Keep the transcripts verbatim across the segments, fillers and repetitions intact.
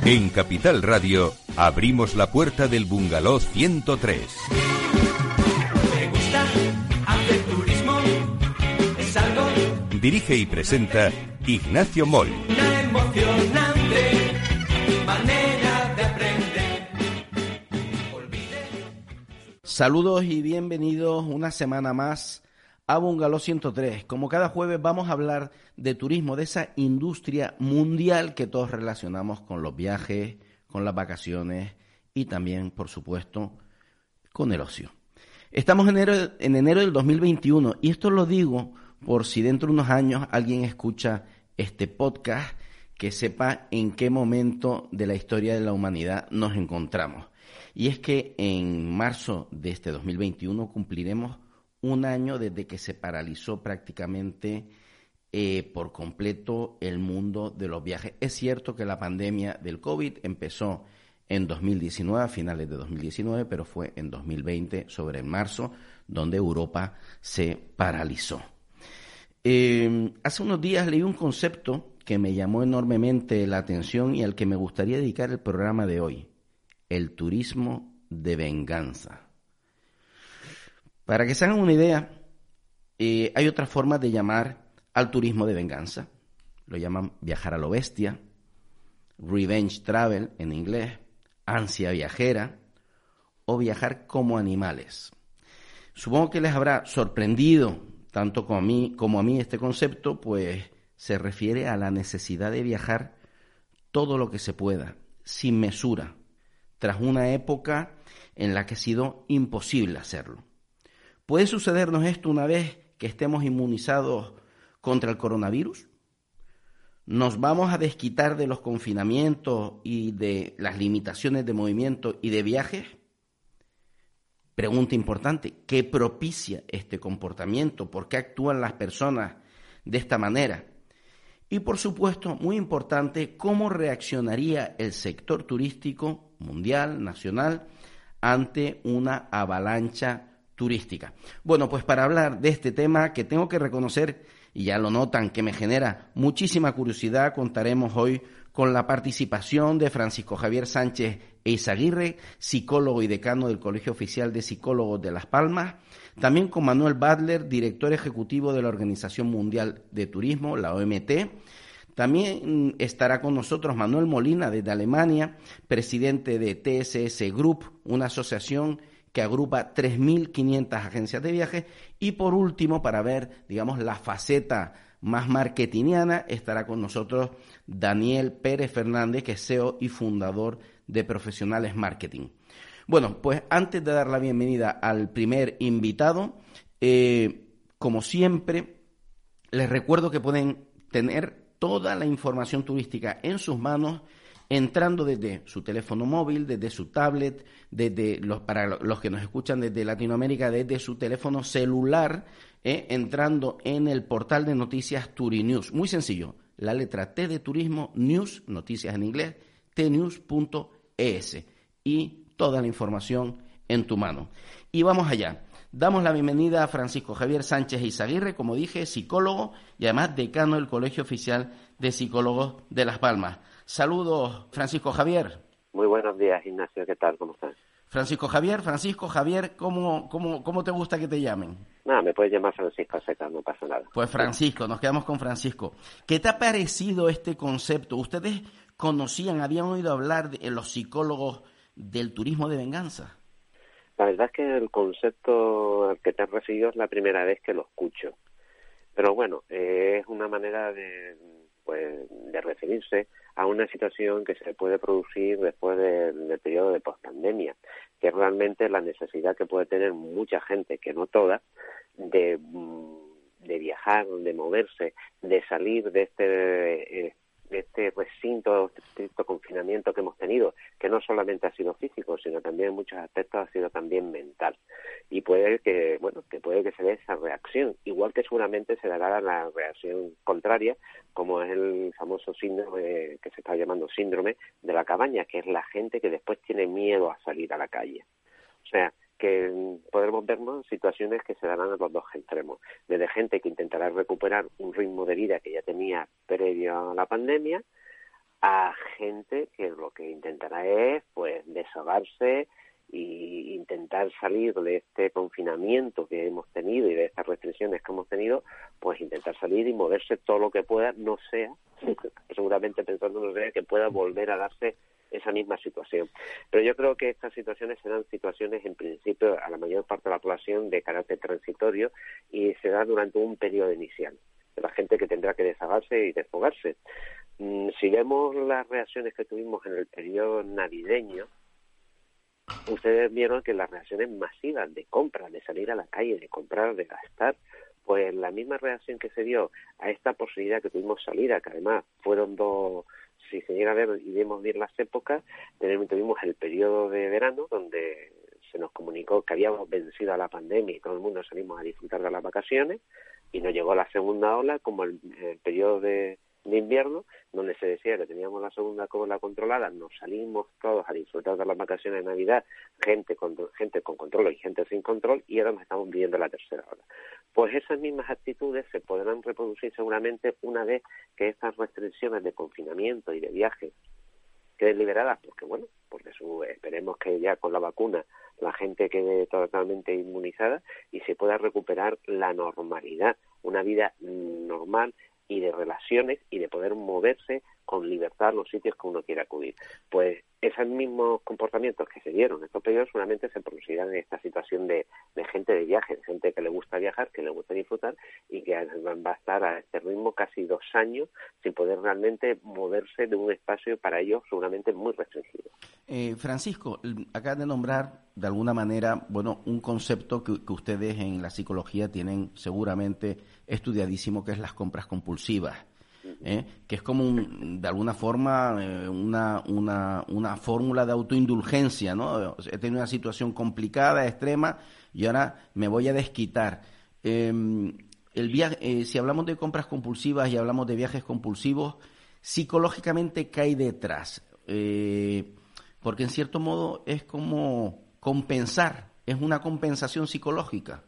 En Capital Radio abrimos la puerta del Bungalow ciento tres. Me gusta hacer turismo, es algo. Dirige y presenta Ignacio Moll. Una emocionante manera de aprender. Olvide. Saludos y bienvenidos una semana más a Bungalow ciento tres. Como cada jueves vamos a hablar de turismo, de esa industria mundial que todos relacionamos con los viajes, con las vacaciones y también, por supuesto, con el ocio. Estamos en enero, en enero del dos mil veintiuno y esto lo digo por si dentro de unos años alguien escucha este podcast, que sepa en qué momento de la historia de la humanidad nos encontramos. Y es que en marzo de este dos mil veintiuno cumpliremos un año desde que se paralizó prácticamente eh, por completo el mundo de los viajes. Es cierto que la pandemia del COVID empezó en dos mil diecinueve, a finales de dos mil diecinueve, pero fue en dos mil veinte, sobre el marzo, donde Europa se paralizó. Eh, hace unos días leí un concepto que me llamó enormemente la atención y al que me gustaría dedicar el programa de hoy: el turismo de venganza. Para que se hagan una idea, eh, hay otras formas de llamar al turismo de venganza. Lo llaman viajar a lo bestia, revenge travel en inglés, ansia viajera o viajar como animales. Supongo que les habrá sorprendido tanto como a mí, como a mí este concepto, pues se refiere a la necesidad de viajar todo lo que se pueda, sin mesura, tras una época en la que ha sido imposible hacerlo. ¿Puede sucedernos esto una vez que estemos inmunizados contra el coronavirus? ¿Nos vamos a desquitar de los confinamientos y de las limitaciones de movimiento y de viajes? Pregunta importante: ¿qué propicia este comportamiento? ¿Por qué actúan las personas de esta manera? Y por supuesto, muy importante, ¿cómo reaccionaría el sector turístico mundial, nacional, ante una avalancha turística? Bueno, pues para hablar de este tema, que tengo que reconocer, y ya lo notan, que me genera muchísima curiosidad, contaremos hoy con la participación de Francisco Javier Sánchez Eizaguirre, psicólogo y decano del Colegio Oficial de Psicólogos de Las Palmas, también con Manuel Butler, director ejecutivo de la Organización Mundial de Turismo, la O M T. También estará con nosotros Manuel Molina desde Alemania, presidente de T S S Group, una asociación que agrupa tres mil quinientas agencias de viajes. Y por último, para ver, digamos, la faceta más marketingiana, estará con nosotros Daniel Pérez Fernández, que es C E O y fundador de Profesionales Marketing. Bueno, pues antes de dar la bienvenida al primer invitado, eh, como siempre, les recuerdo que pueden tener toda la información turística en sus manos, entrando desde su teléfono móvil, desde su tablet, desde los, para los que nos escuchan desde Latinoamérica, desde su teléfono celular, eh, entrando en el portal de noticias Turinews. Muy sencillo, la letra T de turismo, news, noticias en inglés, t news punto e s, y toda la información en tu mano. Y vamos allá. Damos la bienvenida a Francisco Javier Sánchez Eizaguirre, como dije, psicólogo y además decano del Colegio Oficial de Psicólogos de Las Palmas. Saludos, Francisco Javier. Muy buenos días, Ignacio. ¿Qué tal? ¿Cómo estás? Francisco Javier, Francisco Javier, ¿cómo, cómo, cómo te gusta que te llamen? Nada, me puedes llamar Francisco Seca, no pasa nada. Pues Francisco, nos quedamos con Francisco. ¿Qué te ha parecido este concepto? ¿Ustedes conocían, habían oído hablar de los psicólogos del turismo de venganza? La verdad es que el concepto al que te has referido es la primera vez que lo escucho. Pero bueno, eh, es una manera de, pues, de referirse a una situación que se puede producir después del, del periodo de pospandemia, que es realmente la necesidad que puede tener mucha gente, que no toda, de, de viajar, de moverse, de salir de este... Eh, de este recinto, este estricto confinamiento que hemos tenido, que no solamente ha sido físico, sino también en muchos aspectos ha sido también mental. Y puede que, bueno, que puede que se dé esa reacción, igual que seguramente se dará la reacción contraria, como es el famoso síndrome que se está llamando síndrome de la cabaña, que es la gente que después tiene miedo a salir a la calle. O sea, que podremos vernos situaciones que se darán a los dos extremos, desde gente que intentará recuperar un ritmo de vida que ya tenía previo a la pandemia, a gente que lo que intentará es pues desahogarse y intentar salir de este confinamiento que hemos tenido y de estas restricciones que hemos tenido, pues intentar salir y moverse todo lo que pueda, no sea, seguramente pensando no sea que pueda volver a darse esa misma situación. Pero yo creo que estas situaciones serán situaciones, en principio, a la mayor parte de la población de carácter transitorio y será durante un periodo inicial de la gente que tendrá que desahogarse y desfogarse. Si vemos las reacciones que tuvimos en el periodo navideño, ustedes vieron que las reacciones masivas de compra, de salir a la calle, de comprar, de gastar, pues la misma reacción que se dio a esta posibilidad que tuvimos salida, que además fueron dos, si se llega a ver y vemos bien las épocas, tuvimos el periodo de verano donde se nos comunicó que habíamos vencido a la pandemia y todo el mundo salimos a disfrutar de las vacaciones, y nos llegó la segunda ola como el, el periodo de de invierno, donde se decía que teníamos la segunda ola controlada, nos salimos todos a disfrutar de las vacaciones de Navidad, gente con, gente con control y gente sin control, y ahora nos estamos viviendo la tercera ola. Pues esas mismas actitudes se podrán reproducir seguramente una vez que estas restricciones de confinamiento y de viajes queden liberadas, porque bueno, porque su, esperemos que ya con la vacuna la gente quede totalmente inmunizada y se pueda recuperar la normalidad, una vida normal y de relaciones y de poder moverse con libertad a los sitios que uno quiera acudir. Pues esos mismos comportamientos que se dieron en estos periodos solamente se producirán en esta situación de, de gente de viaje, de gente que le gusta viajar, que le gusta disfrutar y que va a estar a este ritmo casi dos años sin poder realmente moverse de un espacio para ellos seguramente muy restringido. Eh, Francisco, acabas de nombrar de alguna manera, bueno, un concepto que, que ustedes en la psicología tienen seguramente estudiadísimo, que es las compras compulsivas. ¿Eh? Que es como un, de alguna forma eh, una una una fórmula de autoindulgencia, ¿no? He tenido una situación complicada, extrema, y ahora me voy a desquitar. Eh, el viaje, eh, si hablamos de compras compulsivas y hablamos de viajes compulsivos, psicológicamente, ¿qué hay detrás? Eh, porque en cierto modo es como compensar, es una compensación psicológica.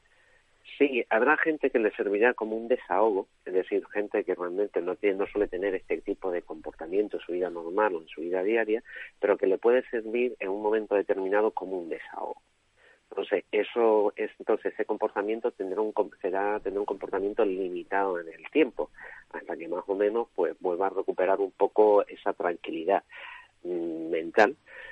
Sí, habrá gente que le servirá como un desahogo, es decir, gente que realmente no tiene, no suele tener este tipo de comportamiento en su vida normal o en su vida diaria, pero que le puede servir en un momento determinado como un desahogo. Entonces, eso es, entonces ese comportamiento tendrá un será tendrá un comportamiento limitado en el tiempo, hasta que más o menos pues vuelva a recuperar un poco esa tranquilidad mmm, mental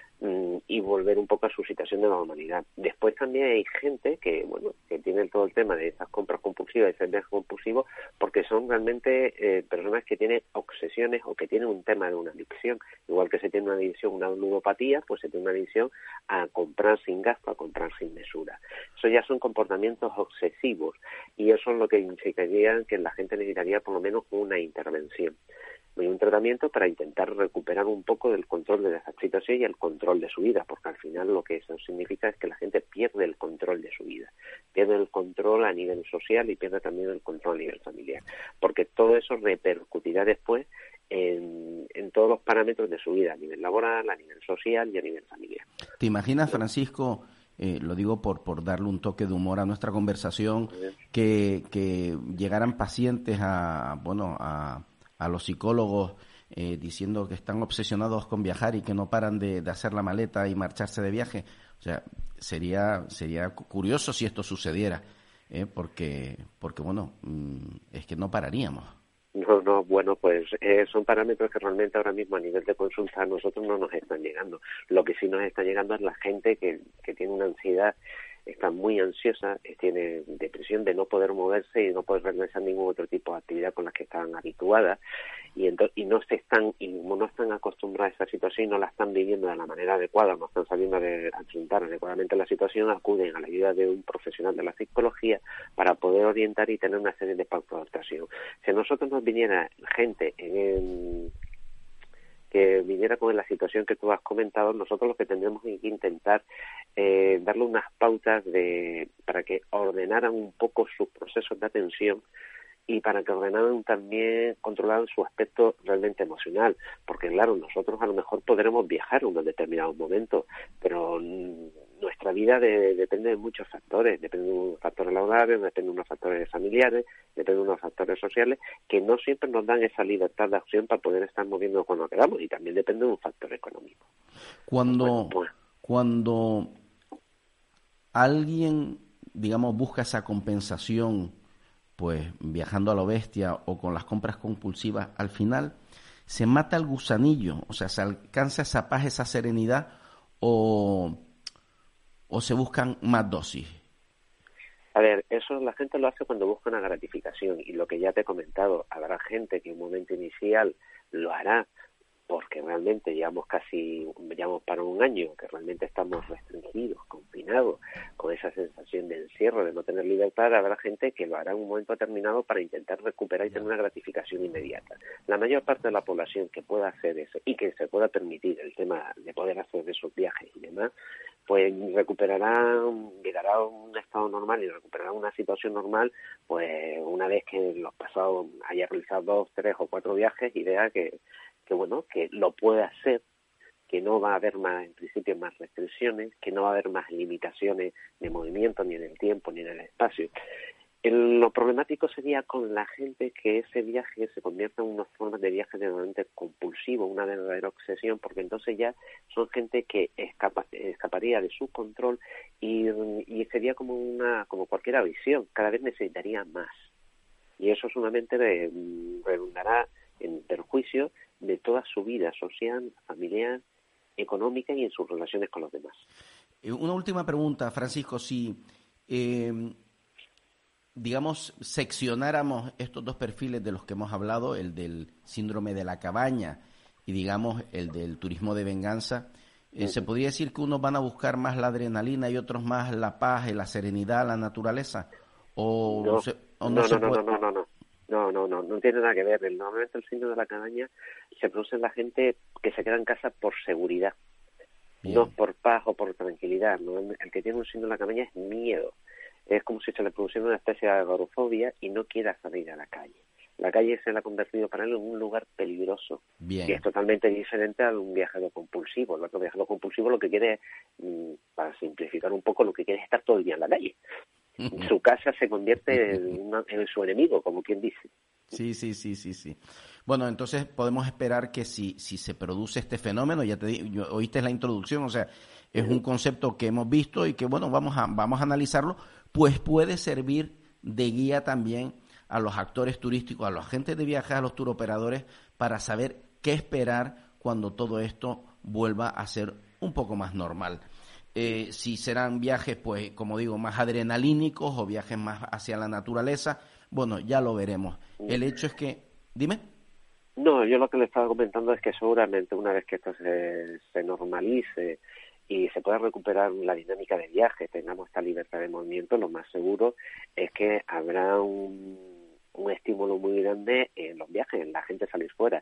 y volver un poco a su situación de normalidad. Después también hay gente que, bueno, que tiene todo el tema de esas compras compulsivas, de ese viaje compulsivo, porque son realmente eh, personas que tienen obsesiones o que tienen un tema de una adicción. Igual que se tiene una adicción, una ludopatía, pues se tiene una adicción a comprar sin gasto, a comprar sin mesura. Eso ya son comportamientos obsesivos y eso es lo que significaría que la gente necesitaría por lo menos una intervención y un tratamiento para intentar recuperar un poco del control de esa situación y el control de su vida, porque al final lo que eso significa es que la gente pierde el control de su vida, pierde el control a nivel social y pierde también el control a nivel familiar, porque todo eso repercutirá después en, en todos los parámetros de su vida, a nivel laboral, a nivel social y a nivel familiar. ¿Te imaginas, Francisco, eh, lo digo por, por darle un toque de humor a nuestra conversación, que, que llegaran pacientes a, bueno, a a los psicólogos eh, diciendo que están obsesionados con viajar y que no paran de, de hacer la maleta y marcharse de viaje? O sea, sería sería curioso si esto sucediera, eh, porque porque bueno, es que no pararíamos. No, no, bueno, pues eh, son parámetros que realmente ahora mismo a nivel de consulta a nosotros no nos están llegando. Lo que sí nos está llegando es la gente que, que tiene una ansiedad, está muy ansiosa, tiene depresión de no poder moverse y no poder realizar ningún otro tipo de actividad con las que estaban habituadas y, ento- y no se están y no están acostumbradas a esa situación y no la están viviendo de la manera adecuada, no están sabiendo de afrontar adecuadamente la situación, acuden a la ayuda de un profesional de la psicología para poder orientar y tener una serie de pautas de actuación. Si a nosotros nos viniera gente en el que viniera con la situación que tú has comentado, nosotros lo que tendremos que intentar eh, darle unas pautas de para que ordenaran un poco sus procesos de atención y para que ordenaran también, controlaran su aspecto realmente emocional, porque claro, nosotros a lo mejor podremos viajar en unos determinados momentos, pero nuestra vida de, depende de muchos factores, depende de factores laborales, horarios, depende de unos factores familiares, depende de unos factores sociales, que no siempre nos dan esa libertad de acción para poder estar moviendo cuando queramos, y también depende de un factor económico. Cuando, bueno, pues, cuando alguien, digamos, busca esa compensación, pues viajando a lo bestia o con las compras compulsivas, al final se mata el gusanillo, o sea, se alcanza esa paz, esa serenidad, o, o se buscan más dosis. A ver, eso la gente lo hace cuando busca una gratificación, y lo que ya te he comentado, habrá gente que en un momento inicial lo hará porque realmente llevamos casi, llevamos para un año que realmente estamos restringidos, confinados, con esa sensación de encierro, de no tener libertad. Habrá gente que lo hará en un momento determinado para intentar recuperar y tener una gratificación inmediata. La mayor parte de la población que pueda hacer eso y que se pueda permitir el tema de poder hacer esos viajes y demás, pues recuperará, llegará a un estado normal y recuperará una situación normal, pues una vez que los pasados haya realizado dos, tres o cuatro viajes y vea que que bueno, que lo puede hacer, que no va a haber más, en principio, más restricciones, que no va a haber más limitaciones de movimiento, ni en el tiempo, ni en el espacio. El, lo problemático sería con la gente que ese viaje se convierta en una forma de viaje realmente compulsivo, una verdadera obsesión, porque entonces ya son gente que escapa, escaparía de su control y, y sería como una como cualquier adicción, cada vez necesitaría más. Y eso solamente redundará en perjuicio de toda su vida social, familiar, económica y en sus relaciones con los demás. Una última pregunta, Francisco. Si, eh, digamos, seccionáramos estos dos perfiles de los que hemos hablado, el del síndrome de la cabaña y, digamos, el del turismo de venganza, eh, ¿se podría decir que unos van a buscar más la adrenalina y otros más la paz, la serenidad, la naturaleza? ¿O no, se, o no, no, se no, puede... no, no, no, no. No, no, no, no tiene nada que ver. Normalmente el síndrome de la cabaña se produce en la gente que se queda en casa por seguridad, Bien. no por paz o por tranquilidad. ¿no? El que tiene un síndrome de la cabaña es miedo. Es como si se le produciera una especie de agorafobia y no quiera salir a la calle. La calle se le ha convertido para él en un lugar peligroso. Bien. Y es totalmente diferente a un viajero compulsivo. El otro viajero compulsivo lo que quiere, para simplificar un poco, lo que quiere es estar todo el día en la calle. Su casa se convierte en, una, en su enemigo, como quien dice. Sí, sí, sí, sí, sí. Bueno, entonces podemos esperar que si, si se produce este fenómeno, ya te di, yo, oíste la introducción, o sea, es un concepto que hemos visto y que, bueno, vamos a, vamos a analizarlo, pues puede servir de guía también a los actores turísticos, a los agentes de viajes, a los turoperadores, para saber qué esperar cuando todo esto vuelva a ser un poco más normal. Eh, si serán viajes, pues, como digo, más adrenalínicos o viajes más hacia la naturaleza, bueno, ya lo veremos. El hecho es que... Dime. No, yo lo que le estaba comentando es que seguramente una vez que esto se, se normalice y se pueda recuperar la dinámica de viaje, tengamos esta libertad de movimiento, lo más seguro es que habrá un... un estímulo muy grande en los viajes, en la gente salir fuera,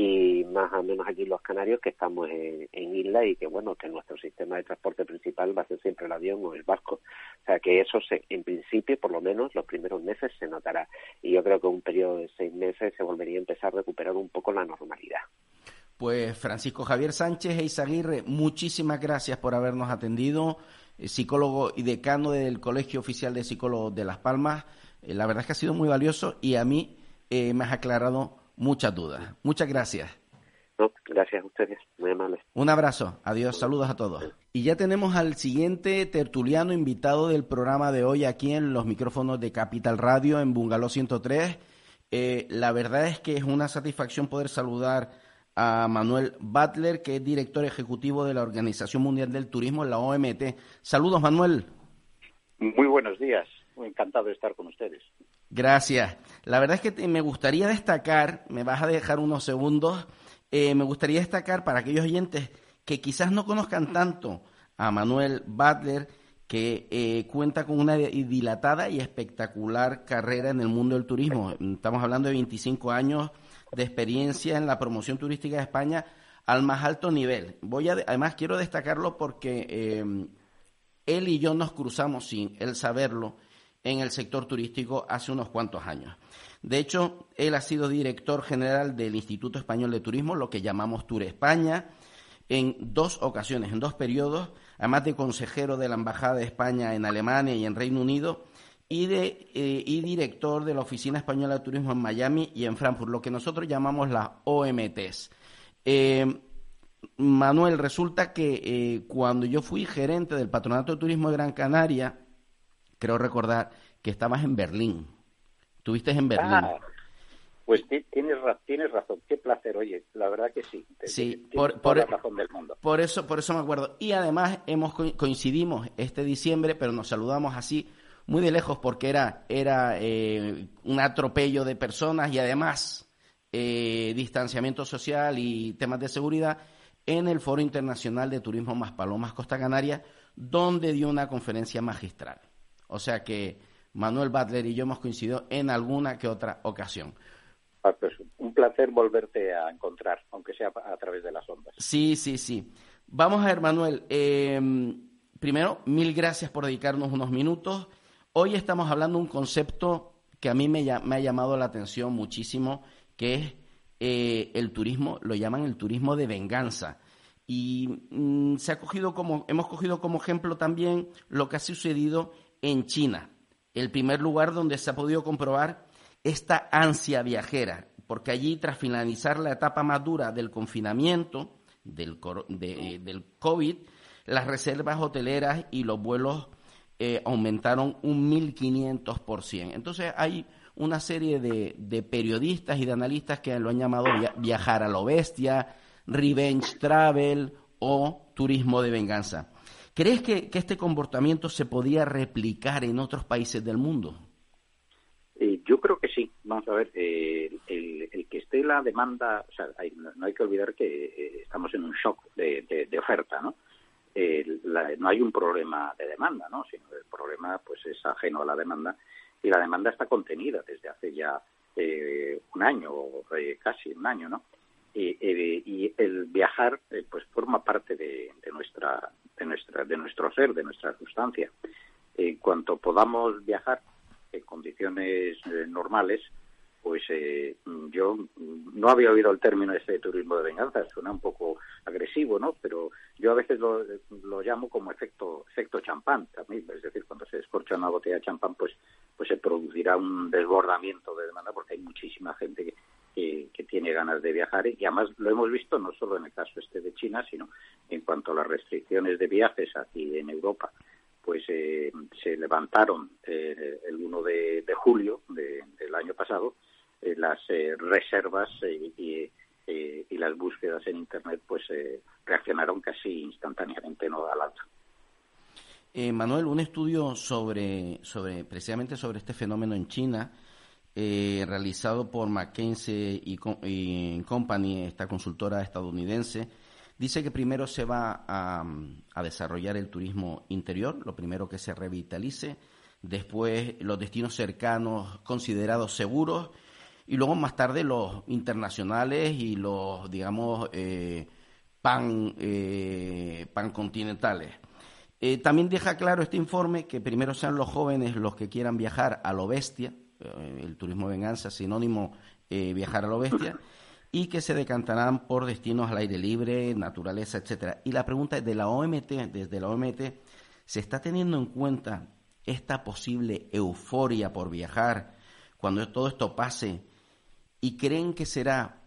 y más o menos aquí los canarios que estamos en, en isla y que bueno, que nuestro sistema de transporte principal va a ser siempre el avión o el barco, o sea que eso se, en principio por lo menos los primeros meses se notará, y yo creo que en un periodo de seis meses se volvería a empezar a recuperar un poco la normalidad. Pues Francisco Javier Sánchez Eizaguirre, muchísimas gracias por habernos atendido, psicólogo y decano del Colegio Oficial de Psicólogos de Las Palmas. La verdad es que ha sido muy valioso y a mí eh, me has aclarado muchas dudas. Muchas gracias. No, gracias a ustedes, muy amables. Un abrazo, adiós, saludos a todos. Y ya tenemos al siguiente tertuliano invitado del programa de hoy aquí en los micrófonos de Capital Radio en Bungalow ciento tres. Eh, la verdad es que es una satisfacción poder saludar a Manuel Butler, que es director ejecutivo de la Organización Mundial del Turismo, la O M T. Saludos, Manuel. Muy buenos días. Muy encantado de estar con ustedes. Gracias. La verdad es que te, me gustaría destacar, me vas a dejar unos segundos, eh, me gustaría destacar para aquellos oyentes que quizás no conozcan tanto a Manuel Butler, que eh, cuenta con una dilatada y espectacular carrera en el mundo del turismo. Estamos hablando de veinticinco años de experiencia en la promoción turística de España al más alto nivel. Voy a, además quiero destacarlo porque eh, él y yo nos cruzamos sin él saberlo en el sector turístico hace unos cuantos años. De hecho, él ha sido director general del Instituto Español de Turismo, lo que llamamos Tour España, en dos ocasiones, en dos periodos, además de consejero de la Embajada de España en Alemania y en Reino Unido, y, de, eh, y director de la Oficina Española de Turismo en Miami y en Frankfurt, lo que nosotros llamamos las O M Ts. Eh, Manuel, resulta que eh, cuando yo fui gerente del Patronato de Turismo de Gran Canaria, creo recordar que estabas en Berlín. Estuviste en Berlín. Ah, pues tienes, tienes razón. Qué placer, oye. La verdad que sí. Sí, tienes por, toda por, la razón del mundo. Por eso, por eso me acuerdo. Y además hemos coincidimos este diciembre, pero nos saludamos así muy de lejos porque era, era eh, un atropello de personas y además eh, distanciamiento social y temas de seguridad en el Foro Internacional de Turismo Maspalomas Costa Canaria, donde dio una conferencia magistral. O sea que Manuel Butler y yo hemos coincidido en alguna que otra ocasión. Ah, pues un placer volverte a encontrar, aunque sea a través de las ondas. Sí, sí, sí. Vamos a ver, Manuel. Eh, primero, mil gracias por dedicarnos unos minutos. Hoy estamos hablando de un concepto que a mí me, me ha llamado la atención muchísimo, que es eh, el turismo, lo llaman el turismo de venganza. Y mm, se ha cogido como, hemos cogido como ejemplo también lo que ha sucedido en China, el primer lugar donde se ha podido comprobar esta ansia viajera, porque allí, tras finalizar la etapa más dura del confinamiento, del, de, del COVID, las reservas hoteleras y los vuelos eh, aumentaron un mil quinientos por ciento. Entonces hay una serie de, de periodistas y de analistas que lo han llamado via- viajar a lo bestia, revenge travel o turismo de venganza. ¿Crees que, que este comportamiento se podía replicar en otros países del mundo? Eh, yo creo que sí. Vamos a ver, eh, el, el que esté la demanda, o sea, hay, no hay que olvidar que eh, estamos en un shock de, de, de oferta, ¿no? Eh, la, no hay un problema de demanda, ¿no? Sino el problema, pues, es ajeno a la demanda, y la demanda está contenida desde hace ya eh, un año, eh, casi un año, ¿no? Y, eh, y el viajar, eh, pues, forma parte de, de nuestra, de nuestra, de nuestro ser, de nuestra sustancia. En cuanto podamos viajar en condiciones eh, normales, pues eh, yo no había oído el término ese de turismo de venganza, suena un poco agresivo, ¿no? Pero yo a veces lo, lo llamo como efecto efecto champán también, es decir, cuando se descorcha una botella de champán, pues pues se producirá un desbordamiento de demanda porque hay muchísima gente que, que, que tiene ganas de viajar, y además lo hemos visto no solo en el caso este de China, sino en cuanto a las restricciones de viajes aquí en Europa, pues eh, se levantaron eh, el uno de, de julio de, del año pasado eh, las eh, reservas eh, y, eh, y las búsquedas en Internet, pues eh, reaccionaron casi instantáneamente, ¿no?, al alza. Eh, Manuel, un estudio sobre, sobre precisamente sobre este fenómeno en China, eh, realizado por McKinsey y, y Company, esta consultora estadounidense, dice que primero se va a, a desarrollar el turismo interior, lo primero que se revitalice, después los destinos cercanos considerados seguros, y luego más tarde los internacionales y los, digamos, eh, pan, eh, pancontinentales. Eh, también deja claro este informe que primero sean los jóvenes los que quieran viajar a lo bestia, eh, el turismo de venganza, sinónimo eh, viajar a lo bestia, y que se decantarán por destinos al aire libre, naturaleza, etcétera. Y la pregunta es, de la O M T, desde la O M T, ¿se está teniendo en cuenta esta posible euforia por viajar cuando todo esto pase? ¿Y creen que será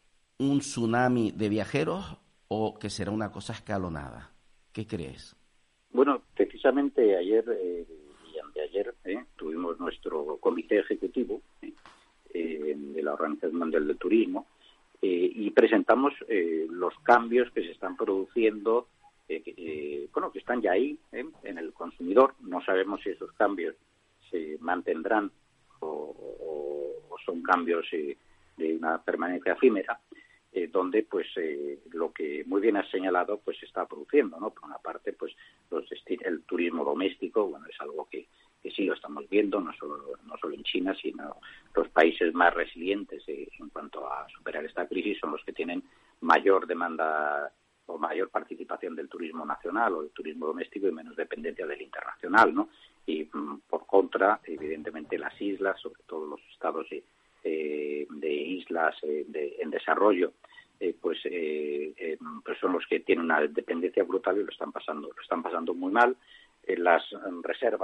un tsunami de viajeros o que será una cosa escalonada? ¿Qué crees? Bueno, precisamente ayer eh, y anteayer eh, tuvimos nuestro comité ejecutivo eh, eh, de la Organización Mundial del Turismo, eh, y presentamos eh, los cambios que se están produciendo, eh, eh, bueno, que están ya ahí eh, en el consumidor. No sabemos si esos cambios se mantendrán o, o, o son cambios eh, de una permanencia efímera, eh, donde pues eh, lo que muy bien has señalado pues se está produciendo, ¿no? Por una parte, pues los desti- el turismo doméstico, bueno, es algo que, que sí lo estamos viendo, no solo no solo en China, sino los países más resilientes eh, en cuanto a superar esta crisis son los que tienen mayor demanda o mayor participación del turismo nacional o del turismo doméstico y menos dependencia del internacional, ¿no? Y mm, por contra, evidentemente, las islas, sobre todo los estados eh, eh, de islas eh, de, en desarrollo, eh, pues, eh, eh, pues son los que tienen una dependencia brutal y lo están pasando, lo están pasando muy mal. Eh, las um, reservas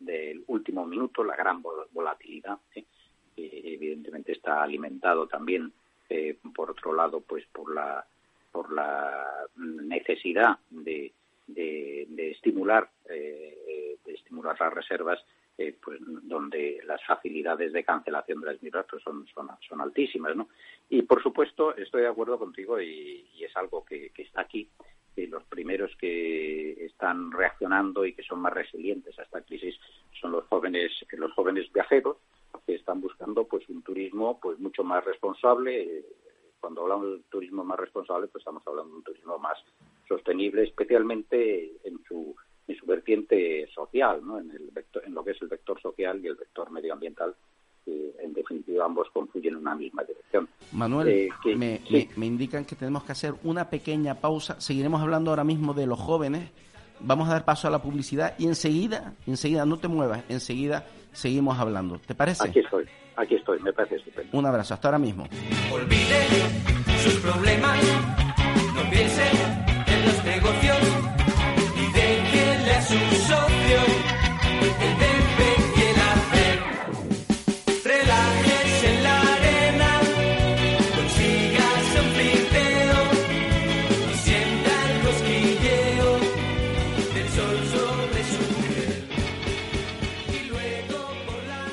del último minuto, la gran vol- volatilidad, ¿eh? Eh, evidentemente está alimentado también, eh, por otro lado, pues por la por la necesidad de, de, de estimular eh, de estimular las reservas, eh, pues donde las facilidades de cancelación de las mismas pues son, son son altísimas, ¿no? Y por supuesto estoy de acuerdo contigo y, y es algo que, que está aquí. Eh, los primeros que están reaccionando y que son más resilientes a esta crisis son los jóvenes los jóvenes viajeros, que están buscando pues un turismo pues mucho más responsable. Cuando hablamos de turismo más responsable, pues estamos hablando de un turismo más sostenible, especialmente en su en su vertiente social, ¿no? En el vector, en lo que es el vector social y el vector medioambiental, que en definitiva ambos confluyen en una misma dirección. Manuel, eh, que, me, sí. me, me indican que tenemos que hacer una pequeña pausa. Seguiremos hablando ahora mismo de los jóvenes. Vamos a dar paso a la publicidad y enseguida, enseguida, no te muevas, enseguida seguimos hablando. ¿Te parece? Aquí estoy, aquí estoy, me parece estupendo. Un abrazo, hasta ahora mismo. Olvide sus problemas, no piense en los negocios y déjele a su socio el debe y el hacer. Relájese en la arena, consígase un flipeo y sienta el cosquilleo del sol sobre su piel. Y luego por la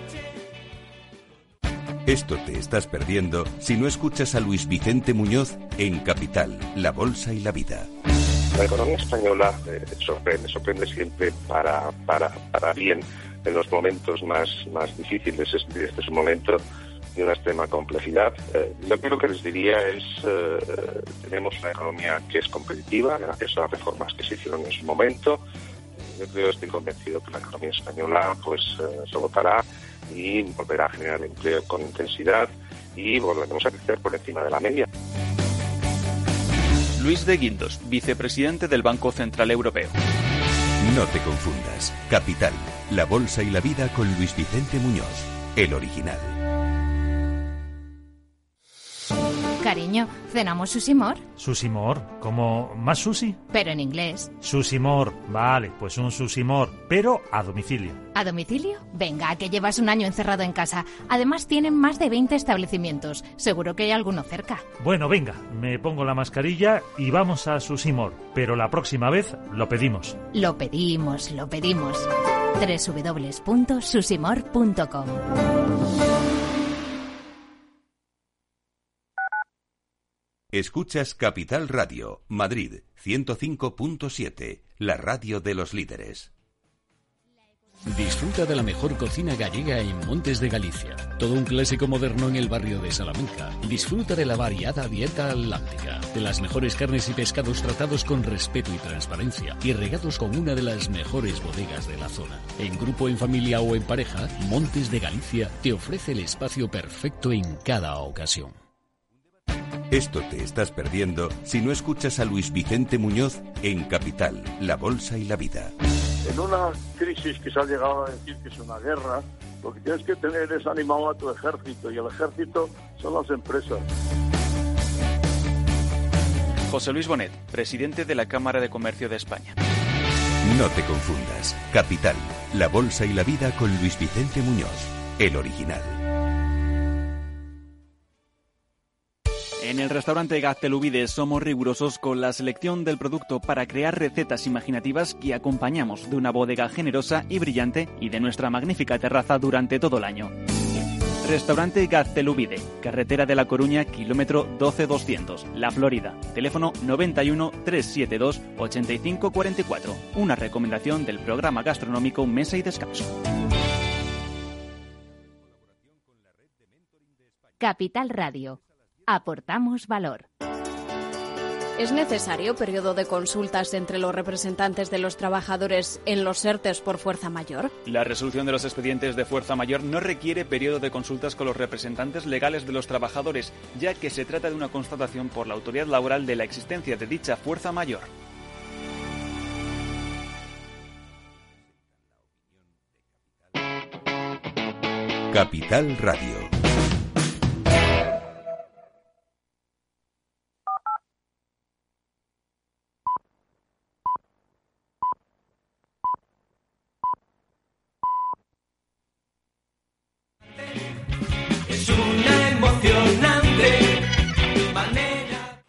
noche... Esto te estás perdiendo si no escuchas a Luis Vicente Muñoz en Capital, La Bolsa y la Vida. La economía española eh, sorprende, sorprende siempre para, para, para bien en los momentos más, más difíciles. Este, este es un momento de una extrema complejidad. Eh, lo primero que les diría es eh, tenemos una economía que es competitiva gracias a las reformas que se hicieron en su momento. Yo creo, estoy convencido que la economía española pues eh, se votará y volverá a generar empleo con intensidad y volveremos a crecer por encima de la media. Luis de Guindos, vicepresidente del Banco Central Europeo. No te confundas. Capital, La Bolsa y la Vida con Luis Vicente Muñoz, el original. Cariño, ¿cenamos sushimor? ¿Sushimor? ¿Como más sushi? Pero en inglés. Sushimor, vale, pues un sushimor, pero a domicilio. ¿A domicilio? Venga, que llevas un año encerrado en casa. Además tienen más de veinte establecimientos. Seguro que hay alguno cerca. Bueno, venga, me pongo la mascarilla y vamos a Sushimor, pero la próxima vez lo pedimos. Lo pedimos, lo pedimos. doble u doble u doble u punto sushimor punto com. Escuchas Capital Radio, Madrid, ciento cinco punto siete, la radio de los líderes. Disfruta de la mejor cocina gallega en Montes de Galicia. Todo un clásico moderno en el barrio de Salamanca. Disfruta de la variada dieta atlántica, de las mejores carnes y pescados tratados con respeto y transparencia y regados con una de las mejores bodegas de la zona. En grupo, en familia o en pareja, Montes de Galicia te ofrece el espacio perfecto en cada ocasión. Esto te estás perdiendo si no escuchas a Luis Vicente Muñoz en Capital, La Bolsa y la Vida. En una crisis que se ha llegado a decir que es una guerra, lo que tienes que tener es animado a tu ejército, y el ejército son las empresas. José Luis Bonet, presidente de la Cámara de Comercio de España. No te confundas. Capital, La Bolsa y la Vida con Luis Vicente Muñoz, el original. En el restaurante Gaztelubides somos rigurosos con la selección del producto para crear recetas imaginativas que acompañamos de una bodega generosa y brillante y de nuestra magnífica terraza durante todo el año. Restaurante Gaztelubide, carretera de La Coruña, kilómetro doce doscientos, La Florida. Teléfono noventa y uno, trescientos setenta y dos, ochenta y cinco cuarenta y cuatro. Una recomendación del programa gastronómico Mesa y Descanso. Capital Radio. Aportamos valor. ¿Es necesario periodo de consultas entre los representantes de los trabajadores en los ERTES por fuerza mayor? La resolución de los expedientes de fuerza mayor no requiere periodo de consultas con los representantes legales de los trabajadores, ya que se trata de una constatación por la autoridad laboral de la existencia de dicha fuerza mayor. Capital Radio.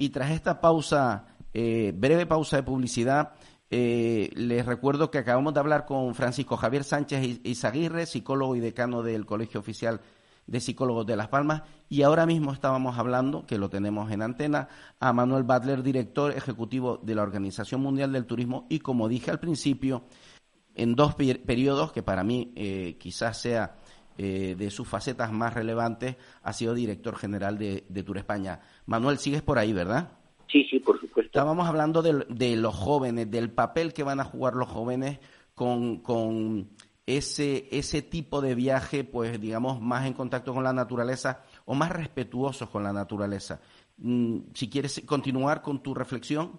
y tras esta pausa, eh, breve pausa de publicidad, eh, les recuerdo que acabamos de hablar con Francisco Javier Sánchez Izaguirre, psicólogo y decano del Colegio Oficial de Psicólogos de Las Palmas, y ahora mismo estábamos hablando, que lo tenemos en antena, a Manuel Butler, director ejecutivo de la Organización Mundial del Turismo, y como dije al principio, en dos per- periodos que para mí eh, quizás sea eh, de sus facetas más relevantes, ha sido director general de, de Tour España. Manuel, sigues por ahí, ¿verdad? Sí, sí, por supuesto. Estábamos hablando de, de los jóvenes, del papel que van a jugar los jóvenes con, con ese, ese tipo de viaje, pues digamos, más en contacto con la naturaleza o más respetuosos con la naturaleza. Si quieres continuar con tu reflexión.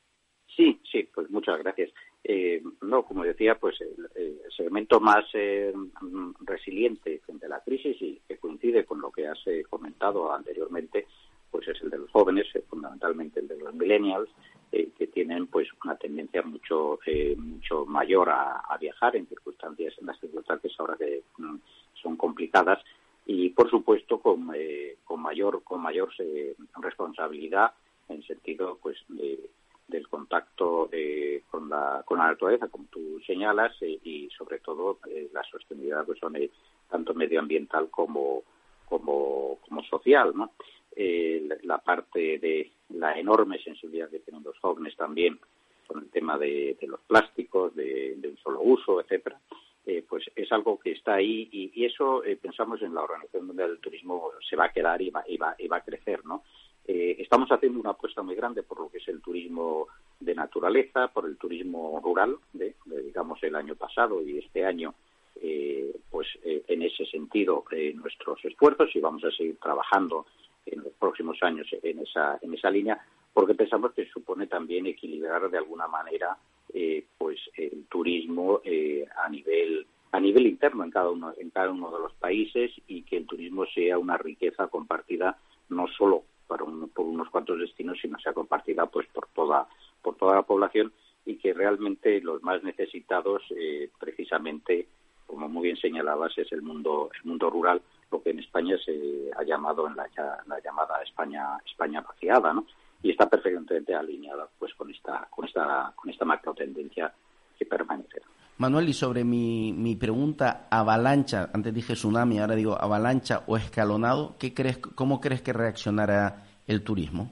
Sí, sí, pues muchas gracias. Eh, no, como decía, pues el, el segmento más eh, resiliente frente a la crisis y que coincide con lo que has eh, comentado anteriormente, pues es el de los jóvenes, eh, fundamentalmente el de los millennials, eh, que tienen pues una tendencia mucho eh, mucho mayor a, a viajar en circunstancias, en las circunstancias ahora que mm, son complicadas y por supuesto con eh, con mayor con mayor eh, responsabilidad en sentido pues de del contacto eh, con la con la naturaleza, como tú señalas, eh, y sobre todo eh, la sostenibilidad pues son eh, tanto medioambiental como como como social, ¿no? Eh, la, la parte de la enorme sensibilidad que tienen los jóvenes también con el tema de, de los plásticos, de, de un solo uso, etcétera, eh, pues es algo que está ahí y, y eso eh, pensamos en la Organización Mundial del Turismo se va a quedar y va, y va, y va a crecer, ¿no? Eh, estamos haciendo una apuesta muy grande por lo que es el turismo de naturaleza, por el turismo rural, de, de, digamos el año pasado y este año, eh, pues eh, en ese sentido eh, nuestros esfuerzos y vamos a seguir trabajando en los próximos años en esa en esa línea, porque pensamos que supone también equilibrar de alguna manera eh, pues el turismo eh, a nivel a nivel interno en cada uno en cada uno de los países y que el turismo sea una riqueza compartida no solo para un, por unos cuantos destinos, sino sea compartida pues por toda por toda la población y que realmente los más necesitados eh, precisamente, como muy bien señalabas, es el mundo el mundo rural, lo que en España se ha llamado en la, la llamada España España vaciada, ¿no? Y está perfectamente alineada pues con esta con esta con esta macro tendencia que permanecerá. Manuel, y sobre mi, mi pregunta, avalancha, antes dije tsunami, ahora digo avalancha o escalonado, ¿qué crees, cómo crees que reaccionará el turismo?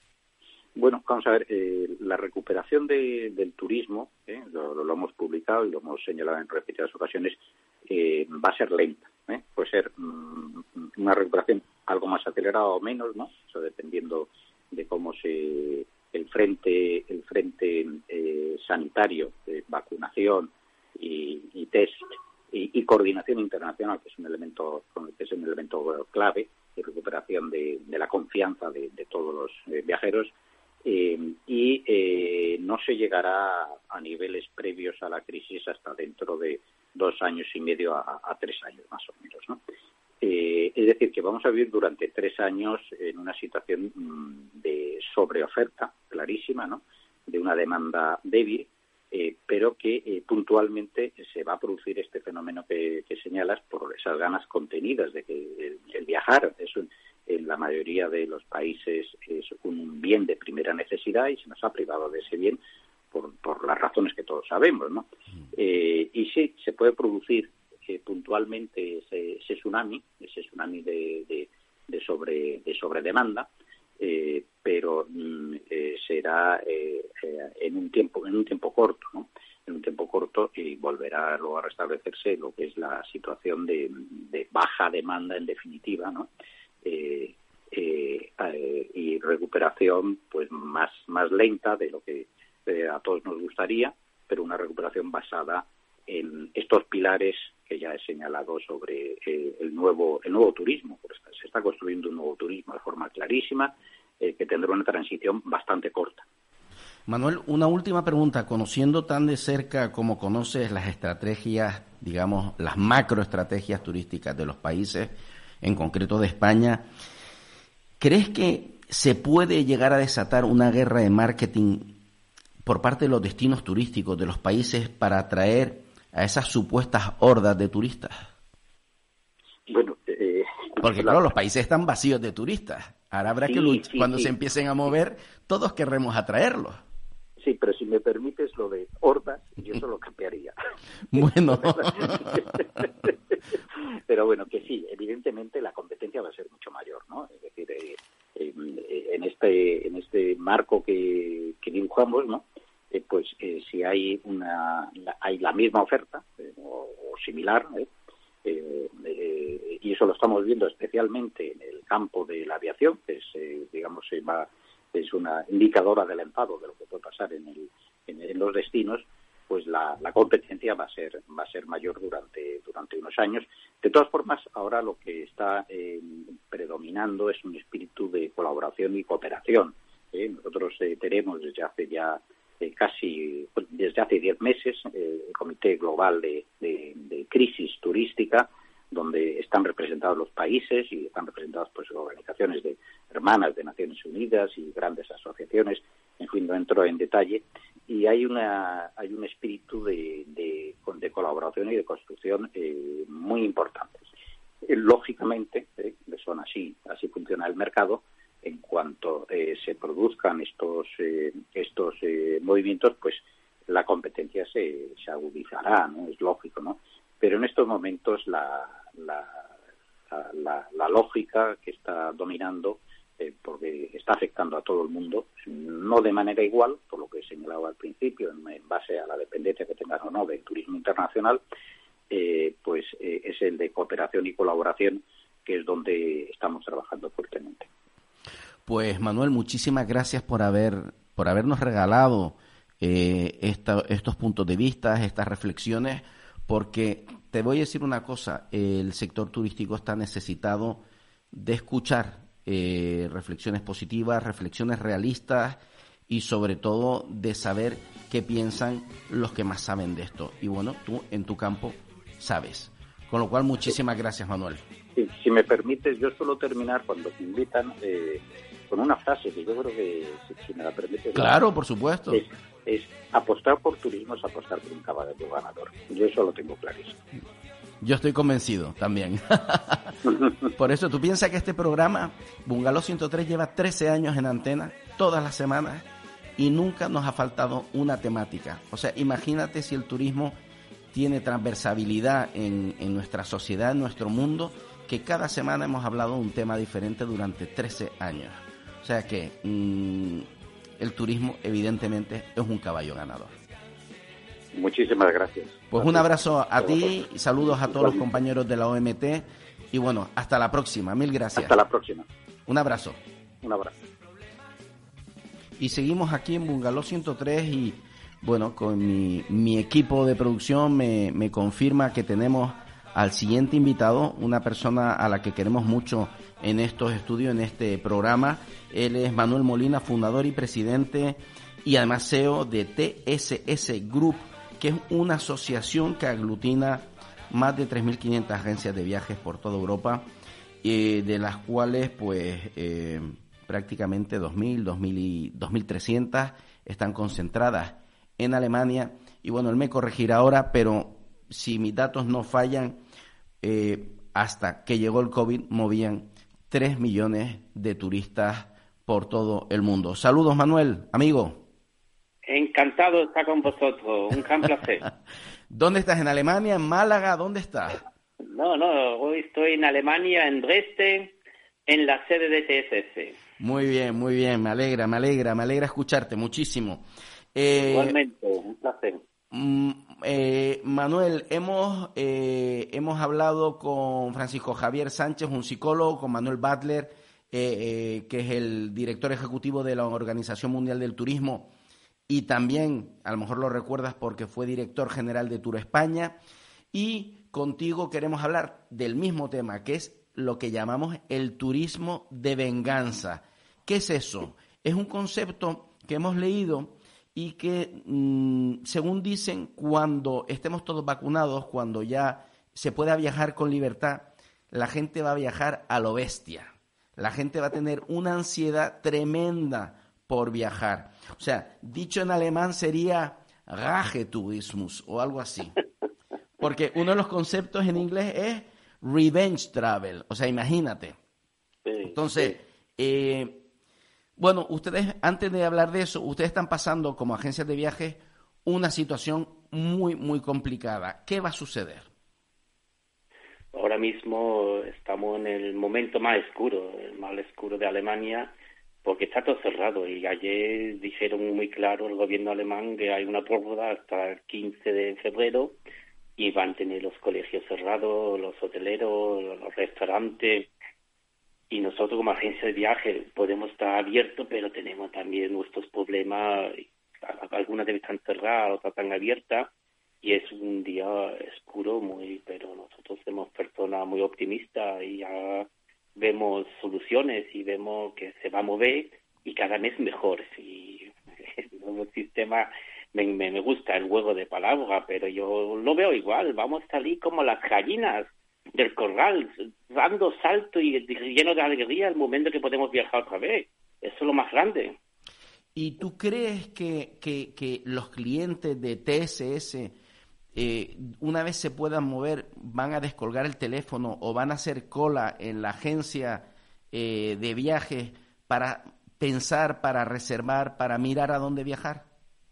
Bueno, vamos a ver, eh, la recuperación de, del turismo, eh, lo, lo hemos publicado y lo hemos señalado en repetidas ocasiones, eh, va a ser lenta, ¿eh? Puede ser mm, una recuperación algo más acelerada o menos, ¿no? Eso dependiendo de cómo se el frente el frente eh, sanitario, de vacunación y, y test y, y coordinación internacional, que es un elemento que es un elemento clave de recuperación de, de la confianza de, de todos los eh, viajeros. Eh, y eh, no se llegará a niveles previos a la crisis hasta dentro de dos años y medio a, a tres años más o menos, ¿no? Eh, es decir, que vamos a vivir durante tres años en una situación mmm, de sobreoferta clarísima, ¿no? De una demanda débil, eh, pero que eh, puntualmente se va a producir este fenómeno que, que señalas por esas ganas contenidas de que el, el viajar es un, en la mayoría de los países es un bien de primera necesidad y se nos ha privado de ese bien por, por las razones que todos sabemos, ¿no? Eh, y sí, se puede producir eh, puntualmente ese, ese tsunami, ese tsunami de, de, de sobre de sobredemanda, eh, pero mm, eh, será eh, eh, en un tiempo en un tiempo corto, ¿no? En un tiempo corto y volverá luego a restablecerse lo que es la situación de, de baja demanda en definitiva, ¿no? Eh, eh, eh, y recuperación pues más más lenta de lo que eh, a todos nos gustaría, pero una recuperación basada en estos pilares que ya he señalado sobre eh, el nuevo el nuevo turismo. Pues se está construyendo un nuevo turismo de forma clarísima eh, que tendrá una transición bastante corta. Manuel, una última pregunta. Conociendo tan de cerca como conoces las estrategias, digamos, las macroestrategias turísticas de los países, en concreto de España, ¿crees que se puede llegar a desatar una guerra de marketing por parte de los destinos turísticos de los países para atraer a esas supuestas hordas de turistas? Bueno, eh, porque claro, los países están vacíos de turistas. Ahora habrá Sí, que luchar. sí, Cuando sí. se empiecen a mover, todos querremos atraerlos. Sí, pero si me permites lo de hordas, yo eso lo cambiaría. Bueno. Pero bueno, que sí, evidentemente la competencia va a ser mucho mayor, ¿no? Es decir, eh, eh, en este en este marco que, que dibujamos, ¿no? Eh, pues eh, si hay una la, hay la misma oferta eh, o, o similar, ¿eh? Eh, eh, y eso lo estamos viendo especialmente en el campo de la aviación, que es, eh, digamos, eh, va, es una indicadora del enfado de lo que puede pasar en, el, en, en los destinos, pues la, la competencia va a ser va a ser mayor durante durante unos años. De todas formas, ahora lo que está eh, predominando es un espíritu de colaboración y cooperación. ¿eh? Nosotros eh, tenemos desde hace ya eh, casi, desde hace diez meses, eh, el Comité Global de, de, de Crisis Turística, donde están representados los países y están representadas pues organizaciones de hermanas de Naciones Unidas y grandes asociaciones. En fin, no entro en detalle. Y hay una hay un espíritu de, de, de colaboración y de construcción eh, muy importante. Eh, lógicamente, eh, son así, así funciona el mercado. En cuanto eh, se produzcan estos eh, estos eh, movimientos, pues la competencia se, se agudizará, ¿no? Es lógico, ¿no? Pero en estos momentos la la, la, la lógica que está dominando, eh, porque está afectando a todo el mundo, no de manera igual, por lo que he señalado al principio, en, en base a la dependencia que tengan o no del turismo internacional, eh, pues eh, es el de cooperación y colaboración, que es donde estamos trabajando fuertemente. Pues Manuel, muchísimas gracias por haber por habernos regalado eh, esta, estos puntos de vista, estas reflexiones, porque te voy a decir una cosa, el sector turístico está necesitado de escuchar eh, reflexiones positivas, reflexiones realistas y sobre todo de saber qué piensan los que más saben de esto. Y bueno, tú en tu campo sabes. Con lo cual, muchísimas gracias, Manuel. Sí, si me permites, yo suelo terminar cuando te invitan eh, con una frase que yo creo que, si, si me la permites... Claro, la, por supuesto. Es, es apostar por turismo, es apostar por un caballo ganador. Yo eso lo tengo clarísimo. Yo estoy convencido también. Por eso, tú piensas que este programa, Bungalow ciento tres, lleva trece años en antena, todas las semanas, y nunca nos ha faltado una temática. O sea, imagínate si el turismo tiene transversalidad en, en nuestra sociedad, en nuestro mundo, que cada semana hemos hablado de un tema diferente durante trece años. O sea que mmm, el turismo evidentemente es un caballo ganador. Muchísimas gracias. Pues un abrazo a ti, y saludos a todos los compañeros de la O M T y bueno, hasta la próxima. Mil gracias. Hasta la próxima. Un abrazo. Un abrazo. Y seguimos aquí en Bungalow ciento tres y bueno, con mi, mi equipo de producción me, me confirma que tenemos al siguiente invitado, una persona a la que queremos mucho en estos estudios, en este programa. Él es Manuel Molina, fundador y presidente y además C E O de T S S Group, que es una asociación que aglutina más de tres mil quinientas agencias de viajes por toda Europa, eh, de las cuales pues eh, prácticamente dos mil, dos mil y dos mil trescientas están concentradas en Alemania. Y bueno, él me corregirá ahora, pero si mis datos no fallan, eh, hasta que llegó el COVID movían tres millones de turistas por todo el mundo. Saludos, Manuel, amigo. Encantado de estar con vosotros, un gran placer. ¿Dónde estás? ¿En Alemania? ¿En Málaga? ¿Dónde estás? No, no, hoy estoy en Alemania, en Dresden, en la sede de T S S. Muy bien, muy bien, me alegra, me alegra, me alegra escucharte muchísimo. Eh, Igualmente, un placer. Mm, eh, Manuel, hemos eh, hemos hablado con Francisco Javier Sánchez, un psicólogo, con Manuel Butler, eh, eh, que es el director ejecutivo de la Organización Mundial del Turismo, y también, a lo mejor lo recuerdas porque fue director general de Tour España, y contigo queremos hablar del mismo tema, que es lo que llamamos el turismo de venganza. ¿Qué es eso? Es un concepto que hemos leído y que, mmm, según dicen, cuando estemos todos vacunados, cuando ya se pueda viajar con libertad, la gente va a viajar a lo bestia. La gente va a tener una ansiedad tremenda por viajar. O sea, dicho en alemán sería Rache-Tourismus o algo así. Porque uno de los conceptos en inglés es revenge travel. O sea, imagínate. Entonces, Eh, bueno, ustedes, antes de hablar de eso, ustedes están pasando como agencias de viajes una situación muy, muy complicada. ¿Qué va a suceder? Ahora mismo estamos en el momento más oscuro, el más oscuro de Alemania, porque está todo cerrado. Y ayer dijeron muy claro el gobierno alemán que hay una prórroga hasta el quince de febrero y van a tener los colegios cerrados, los hoteleros, los restaurantes. Y nosotros como agencia de viaje podemos estar abiertos, pero tenemos también nuestros problemas. Algunas deben estar cerradas, otras están abiertas. Y es un día oscuro, muy, pero nosotros somos personas muy optimistas y ya vemos soluciones y vemos que se va a mover y cada mes mejor. Y el nuevo sistema, me, me, me gusta el juego de palabras, pero yo lo veo igual. Vamos a salir como las gallinas del corral, dando salto y lleno de alegría el momento que podemos viajar otra vez. Eso es lo más grande. ¿Y tú crees que, que, que los clientes de T S S, eh, una vez se puedan mover, van a descolgar el teléfono o van a hacer cola en la agencia eh, de viajes para pensar, para reservar, para mirar a dónde viajar?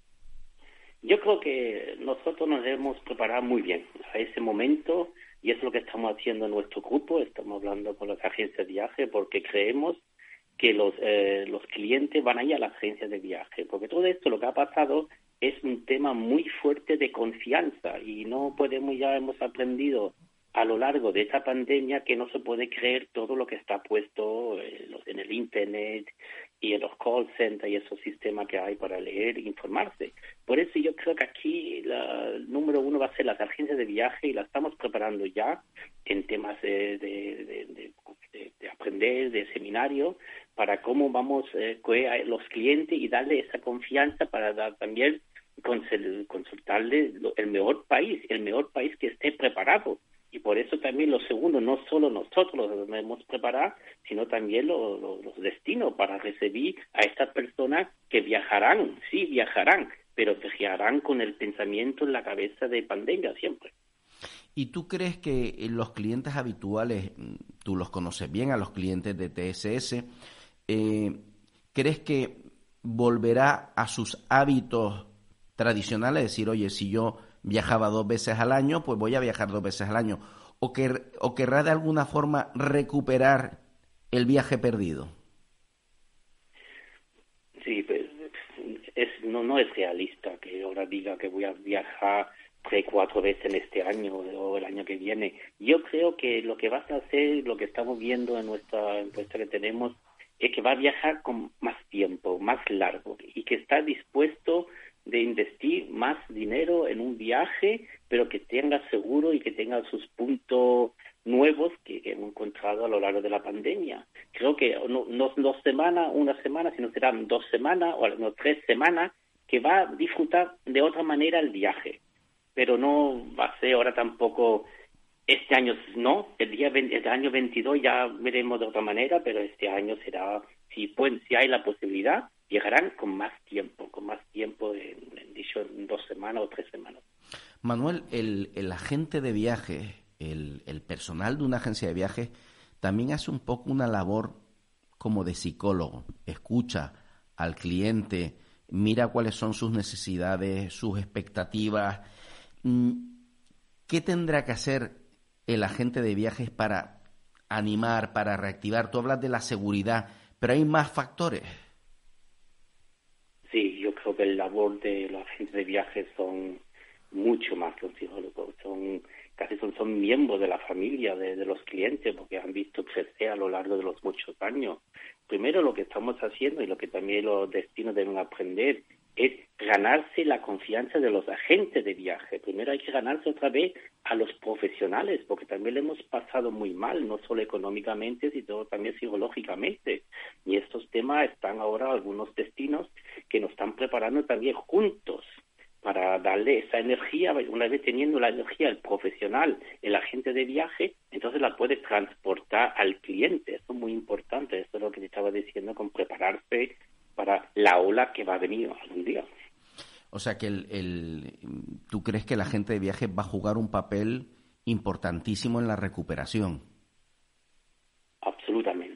Yo creo que nosotros nos debemos preparar muy bien a ese momento y es lo que estamos haciendo en nuestro grupo. Estamos hablando con las agencias de viaje porque creemos que los eh, los clientes van a ir a las agencias de viaje, porque todo esto lo que ha pasado es un tema muy fuerte de confianza y no podemos, ya hemos aprendido a lo largo de esta pandemia que no se puede creer todo lo que está puesto en, los, en el internet y en los call centers y esos sistemas que hay para leer e informarse. Por eso yo creo que aquí la, el número uno va a ser las agencias de viaje y la estamos preparando ya en temas de, de, de, de, de, de aprender, de seminario, para cómo vamos eh, a los clientes y darle esa confianza para dar también consultarle el mejor país, el mejor país que esté preparado. Y por eso también lo segundo, no solo nosotros los debemos preparar, sino también lo, lo, los destinos para recibir a estas personas que viajarán, sí viajarán, pero viajarán con el pensamiento en la cabeza de pandemia siempre. ¿Y tú crees que los clientes habituales, tú los conoces bien a los clientes de T S S, eh, crees que volverá a sus hábitos tradicionales? Es decir, oye, si yo viajaba dos veces al año, pues voy a viajar dos veces al año. ¿O, que, o querrá de alguna forma recuperar el viaje perdido? Sí, pues es, no, no es realista que ahora diga que voy a viajar tres, cuatro veces en este año o el año que viene. Yo creo que lo que vas a hacer, lo que estamos viendo en nuestra encuesta que tenemos, es que va a viajar con más tiempo, más largo, y que está dispuesto de investir más dinero en un viaje, pero que tenga seguro y que tenga sus puntos nuevos que, que hemos encontrado a lo largo de la pandemia. Creo que no, no dos semanas, una semana, sino serán dos semanas o no, tres semanas, que va a disfrutar de otra manera el viaje. Pero no va a ser ahora tampoco, este año no, el, día veinte, el año veintidós ya veremos de otra manera, pero este año será, si, pueden, si hay la posibilidad, viajarán con más tiempo, con más tiempo, en, en dicho en dos semanas o tres semanas. Manuel, el, el agente de viajes, el, el personal de una agencia de viajes, también hace un poco una labor como de psicólogo. Escucha al cliente, mira cuáles son sus necesidades, sus expectativas. ¿Qué tendrá que hacer el agente de viajes para animar, para reactivar? Tú hablas de la seguridad, pero hay más factores. Sí, yo creo que el labor de los agentes de viajes son mucho más que un psicólogo, son casi son, son miembros de la familia de, de los clientes, porque han visto crecer a lo largo de los muchos años. Primero, lo que estamos haciendo y lo que también los destinos deben aprender es ganarse la confianza de los agentes de viaje. Primero hay que ganarse otra vez a los profesionales, porque también le hemos pasado muy mal, no solo económicamente, sino también psicológicamente. Y estos temas están ahora algunos destinos que nos están preparando también juntos para darle esa energía. Una vez teniendo la energía el profesional, el agente de viaje, entonces la puede transportar al cliente. Eso es muy importante, eso es lo que te estaba diciendo con prepararse para la ola que va a venir algún día. O sea que el, el, ¿tú crees que el agente de viaje va a jugar un papel importantísimo en la recuperación? Absolutamente. Yo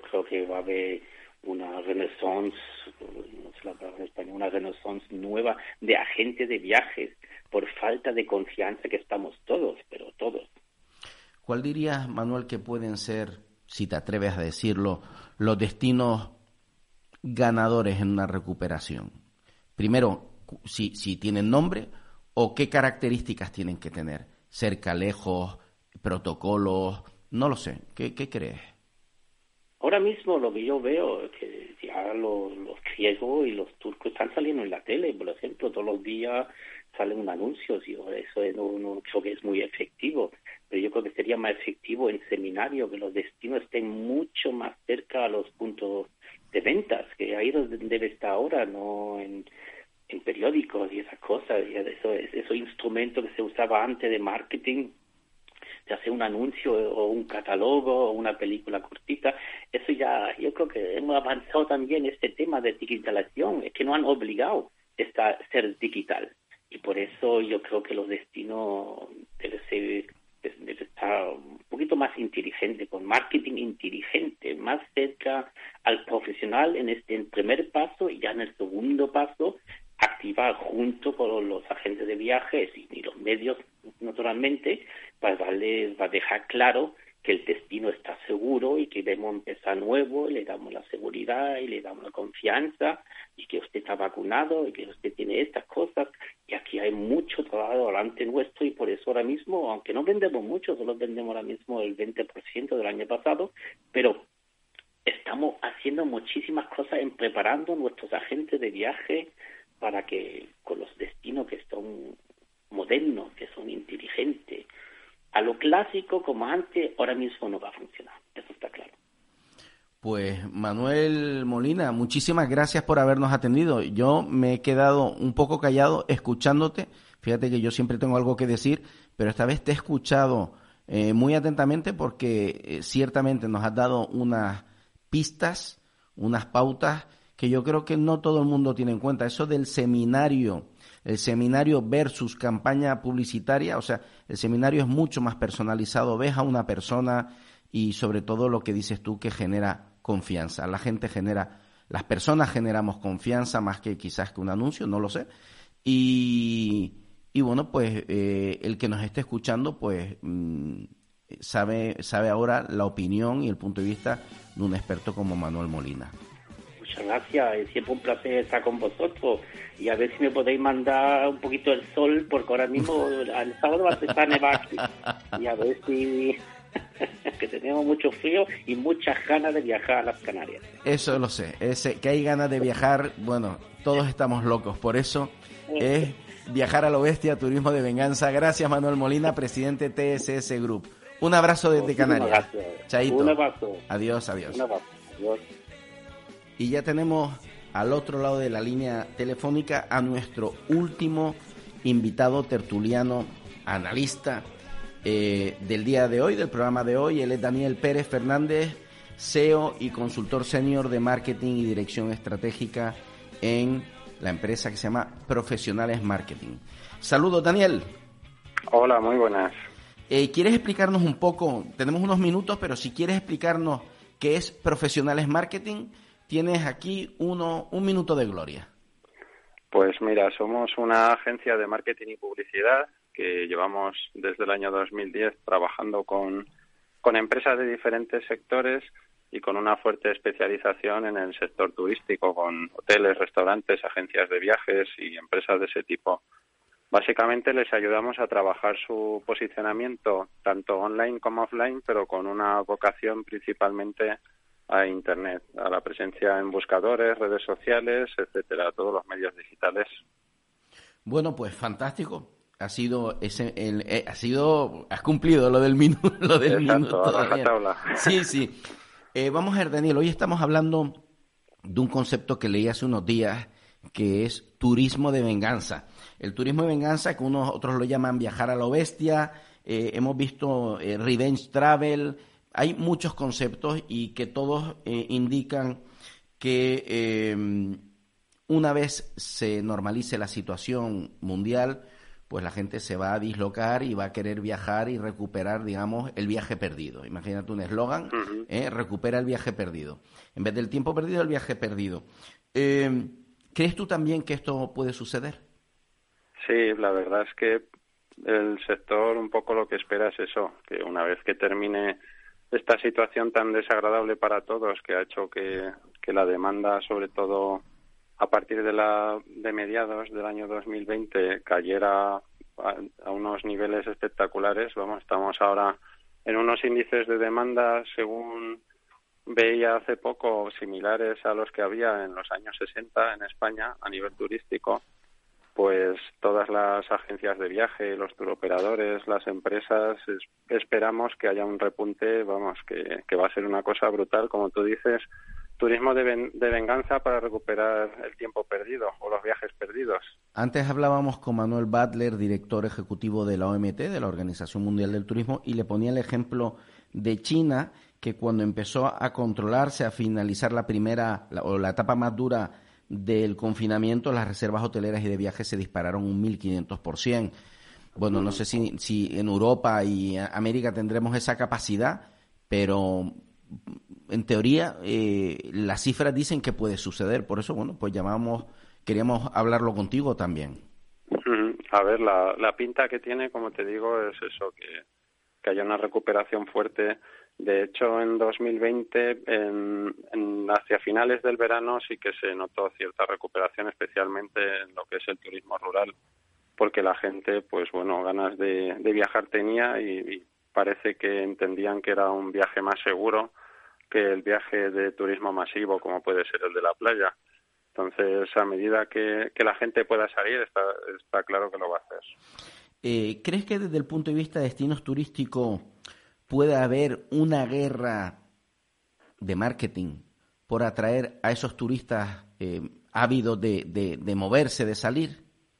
creo que va a haber una renaissance, no sé la palabra en español, una renaissance nueva de agentes de viajes por falta de confianza que estamos todos, pero todos. ¿Cuál dirías, Manuel, que pueden ser, si te atreves a decirlo, los destinos ganadores en una recuperación? Primero, si, si tienen nombre o qué características tienen que tener. Cerca, lejos, protocolos, no lo sé. ¿Qué, qué crees? Ahora mismo lo que yo veo es que ya los, los griegos y los turcos están saliendo en la tele, por ejemplo, todos los días salen anuncios y eso no, no creo que es muy efectivo, pero yo creo que sería más efectivo en seminario, que los destinos estén mucho más cerca a los puntos de ventas, que ahí donde debe estar ahora, no en, en periódicos y esas cosas, y eso, esos instrumentos que se usaba antes de marketing, de hacer un anuncio o un catálogo o una película cortita, eso ya, yo creo que hemos avanzado también en este tema de digitalización, es que nos han obligado a ser digital, y por eso yo creo que los destinos deben ser, debe estar un poquito más inteligente, con marketing inteligente, más cerca al profesional en este en primer paso, y ya en el segundo paso activar junto con los agentes de viajes y, y los medios, naturalmente, para darles, para dejar claro que el destino está seguro y que debemos empezar nuevo, y le damos la seguridad y le damos la confianza, y que usted está vacunado y que usted tiene estas cosas, y aquí hay mucho trabajo delante nuestro, y por eso ahora mismo, aunque no vendemos mucho, solo vendemos ahora mismo el veinte por ciento del año pasado, pero estamos haciendo muchísimas cosas en preparando nuestros agentes de viaje para que con los destinos que son modernos, que son inteligentes, a lo clásico como antes, ahora mismo no va a funcionar, eso está claro. Pues Manuel Molina, muchísimas gracias por habernos atendido. Yo me he quedado un poco callado escuchándote. Fíjate que yo siempre tengo algo que decir, pero esta vez te he escuchado eh, muy atentamente porque eh, ciertamente nos has dado unas pistas, unas pautas que yo creo que no todo el mundo tiene en cuenta. Eso del seminario, el seminario versus campaña publicitaria, o sea, el seminario es mucho más personalizado, ves a una persona y sobre todo lo que dices tú, que genera confianza. La gente genera, las personas generamos confianza más que quizás que un anuncio, no lo sé. Y, y bueno, pues eh, el que nos esté escuchando, pues mmm, sabe, sabe ahora la opinión y el punto de vista de un experto como Manuel Molina. Muchas gracias, es siempre un placer estar con vosotros, y a ver si me podéis mandar un poquito el sol, porque ahora mismo el sábado va a estar nevado aquí, y a ver si que tenemos mucho frío y muchas ganas de viajar a las Canarias. Eso lo sé, ese, que hay ganas de viajar, bueno, todos estamos locos, por eso es viajar a lo bestia, turismo de venganza. Gracias, Manuel Molina, presidente T S S Group. Un abrazo desde Canarias. Gracias. Chaito. Un abrazo. Adiós, adiós. Un abrazo. Adiós. Y ya tenemos al otro lado de la línea telefónica a nuestro último invitado tertuliano, analista eh, del día de hoy, del programa de hoy. Él es Daniel Pérez Fernández, C E O y consultor senior de marketing y dirección estratégica en la empresa que se llama Profesionales Marketing. Saludos, Daniel. Hola, muy buenas. Eh, ¿Quieres explicarnos un poco? Tenemos unos minutos, pero si quieres explicarnos qué es Profesionales Marketing, tienes aquí uno, un minuto de gloria. Pues mira, somos una agencia de marketing y publicidad que llevamos desde el año dos mil diez trabajando con, con empresas de diferentes sectores y con una fuerte especialización en el sector turístico, con hoteles, restaurantes, agencias de viajes y empresas de ese tipo. Básicamente les ayudamos a trabajar su posicionamiento tanto online como offline, pero con una vocación principalmente a Internet, a la presencia en buscadores, redes sociales, etcétera, todos los medios digitales. Bueno, pues fantástico. Ha sido ese, el, eh, ha sido, has cumplido lo del minuto, lo del Exacto, minuto. a rajatabla. Sí, sí. Eh, vamos a ver, Daniel, hoy estamos hablando de un concepto que leí hace unos días, que es turismo de venganza. El turismo de venganza, que unos otros lo llaman viajar a lo bestia, eh, hemos visto eh, revenge travel. Hay muchos conceptos y que todos eh, indican que eh, una vez se normalice la situación mundial, pues la gente se va a dislocar y va a querer viajar y recuperar, digamos, el viaje perdido. Imagínate un eslogan, uh-huh. eh, recupera el viaje perdido. En vez del tiempo perdido, el viaje perdido. Eh, ¿Crees tú también que esto puede suceder? Sí, la verdad es que el sector un poco lo que espera es eso, que una vez que termine esta situación tan desagradable para todos, que ha hecho que, que la demanda, sobre todo a partir de la de mediados del año dos mil veinte, cayera a, a unos niveles espectaculares. Vamos, estamos ahora en unos índices de demanda, según veía hace poco, similares a los que había en los años sesenta en España a nivel turístico. Pues todas las agencias de viaje, los turoperadores, las empresas, es, esperamos que haya un repunte, vamos, que, que va a ser una cosa brutal, como tú dices, turismo de, ven, de venganza para recuperar el tiempo perdido o los viajes perdidos. Antes hablábamos con Manuel Butler, director ejecutivo de la O M T, de la Organización Mundial del Turismo, y le ponía el ejemplo de China, que cuando empezó a controlarse, a finalizar la primera la, o la etapa más dura del confinamiento, las reservas hoteleras y de viajes se dispararon un mil quinientos por ciento. Bueno, no sé si, si en Europa y América tendremos esa capacidad, pero en teoría eh, las cifras dicen que puede suceder. Por eso, bueno, pues llamamos, queríamos hablarlo contigo también. A ver, la, la pinta que tiene, como te digo, es eso, que, que haya una recuperación fuerte. De hecho, en dos mil veinte, en, en, hacia finales del verano, sí que se notó cierta recuperación, especialmente en lo que es el turismo rural, porque la gente, pues bueno, ganas de, de viajar tenía y, y parece que entendían que era un viaje más seguro que el viaje de turismo masivo, como puede ser el de la playa. Entonces, a medida que, que la gente pueda salir, está, está claro que lo va a hacer. Eh, ¿Crees que desde el punto de vista de destinos turísticos puede haber una guerra de marketing por atraer a esos turistas eh, ávidos de, de, de moverse, de salir?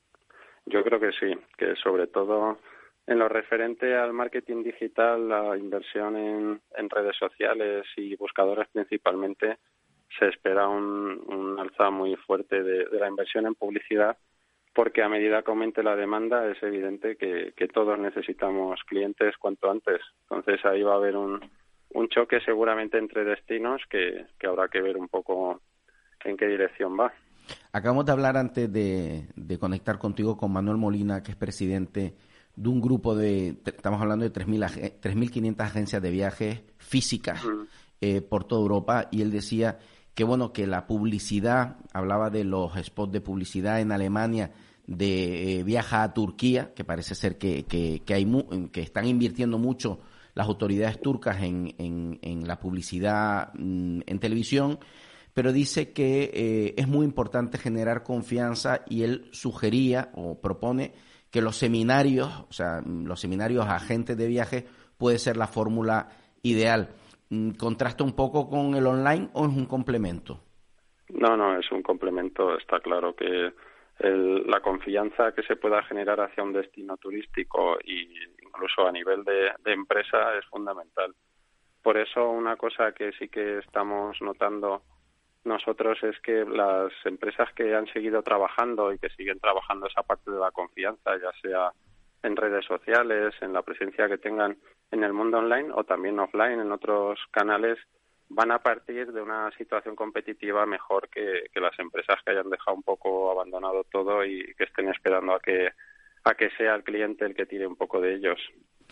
Yo creo que sí, que sobre todo en lo referente al marketing digital, la inversión en, en redes sociales y buscadores principalmente, se espera un, un alza muy fuerte de, de la inversión en publicidad, porque a medida que aumente la demanda es evidente que, que todos necesitamos clientes cuanto antes. Entonces ahí va a haber un, un choque seguramente entre destinos que, que habrá que ver un poco en qué dirección va. Acabamos de hablar antes de, de conectar contigo con Manuel Molina, que es presidente de un grupo de, estamos hablando de tres mil quinientas agencias de viajes físicas mm. eh, por toda Europa, y él decía que bueno, que la publicidad, hablaba de los spots de publicidad en Alemania de eh, viaja a Turquía, que parece ser que, que, que, hay mu- que están invirtiendo mucho las autoridades turcas en, en, en la publicidad mm, en televisión, pero dice que eh, es muy importante generar confianza, y él sugería o propone que los seminarios, o sea, los seminarios a agentes de viaje puede ser la fórmula ideal. ¿Contrasta un poco con el online o es un complemento? No, no, es un complemento. Está claro que el, la confianza que se pueda generar hacia un destino turístico e incluso a nivel de, de empresa es fundamental. Por eso una cosa que sí que estamos notando nosotros es que las empresas que han seguido trabajando y que siguen trabajando esa parte de la confianza, ya sea en redes sociales, en la presencia que tengan en el mundo online o también offline en otros canales, van a partir de una situación competitiva mejor que, que las empresas que hayan dejado un poco abandonado todo y que estén esperando a que a que sea el cliente el que tire un poco de ellos.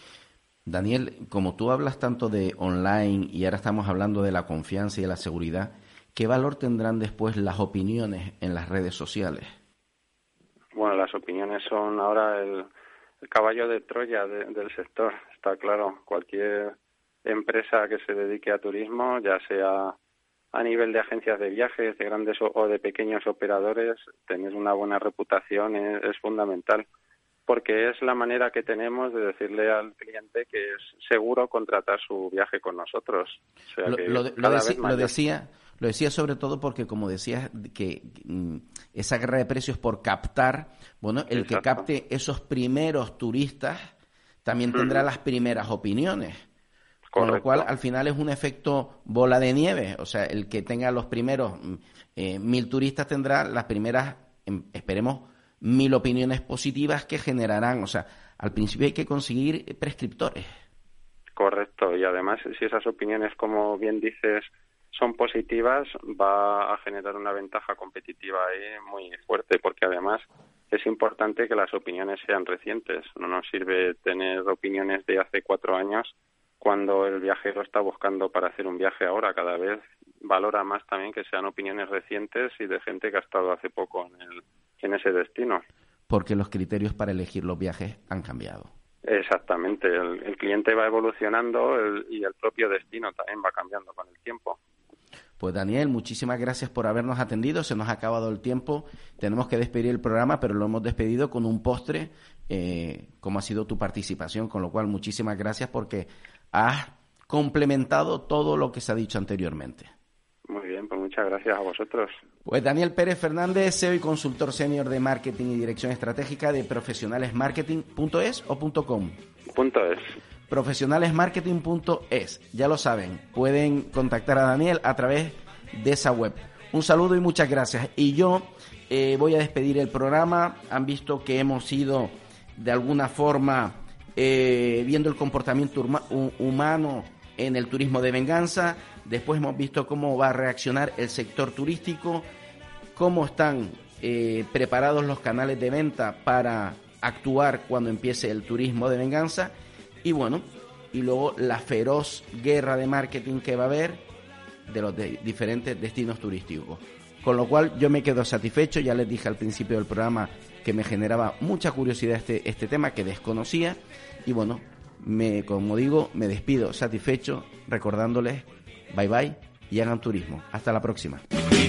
Daniel, como tú hablas tanto de online y ahora estamos hablando de la confianza y de la seguridad, ¿qué valor tendrán después las opiniones en las redes sociales? Bueno, las opiniones son ahora el, el caballo de Troya de, del sector, está claro. Cualquier empresa que se dedique a turismo, ya sea a nivel de agencias de viajes, de grandes o, o de pequeños operadores, tener una buena reputación es, es fundamental, porque es la manera que tenemos de decirle al cliente que es seguro contratar su viaje con nosotros. O sea, lo, que lo, cada lo, vez decía, mayor. lo decía lo decía sobre todo porque, como decías, que mm, esa guerra de precios por captar, bueno, el Exacto. que capte esos primeros turistas también tendrá uh-huh. las primeras opiniones. Correcto. Con lo cual, al final es un efecto bola de nieve. O sea, el que tenga los primeros eh, mil turistas tendrá las primeras, eh, esperemos, mil opiniones positivas que generarán, o sea, al principio hay que conseguir prescriptores. Correcto, y además si esas opiniones, como bien dices, son positivas, va a generar una ventaja competitiva ahí muy fuerte, porque además es importante que las opiniones sean recientes. No nos sirve tener opiniones de hace cuatro años cuando el viajero está buscando para hacer un viaje ahora. Cada vez valora más también que sean opiniones recientes y de gente que ha estado hace poco en, el, en ese destino. Porque los criterios para elegir los viajes han cambiado. Exactamente, el, el cliente va evolucionando el, y el propio destino también va cambiando con el tiempo. Pues Daniel, muchísimas gracias por habernos atendido, se nos ha acabado el tiempo, tenemos que despedir el programa, pero lo hemos despedido con un postre, eh, como ha sido tu participación, con lo cual muchísimas gracias porque has complementado todo lo que se ha dicho anteriormente. Muy bien, pues muchas gracias a vosotros. Pues Daniel Pérez Fernández, C E O y consultor senior de marketing y dirección estratégica de profesionalesmarketing punto es o .com. Punto es. profesionalesmarketing punto es, ya lo saben, pueden contactar a Daniel a través de esa web. Un saludo y muchas gracias. Y yo eh, voy a despedir el programa. Han visto que hemos ido de alguna forma eh, viendo el comportamiento huma- humano en el turismo de venganza. Después hemos visto cómo va a reaccionar el sector turístico, cómo están eh, preparados los canales de venta para actuar cuando empiece el turismo de venganza. Y bueno, y luego la feroz guerra de marketing que va a haber de los de diferentes destinos turísticos. Con lo cual yo me quedo satisfecho, ya les dije al principio del programa que me generaba mucha curiosidad este, este tema que desconocía. Y bueno, me, como digo, me despido satisfecho recordándoles bye bye y hagan turismo. Hasta la próxima.